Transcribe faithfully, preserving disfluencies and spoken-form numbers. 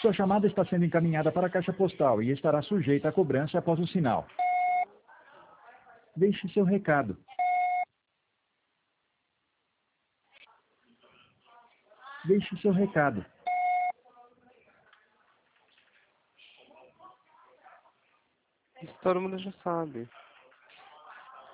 Sua chamada está sendo encaminhada para a caixa postal e estará sujeita a cobrança após o sinal. Deixe seu recado. Deixe seu recado. Isso todo mundo já sabe.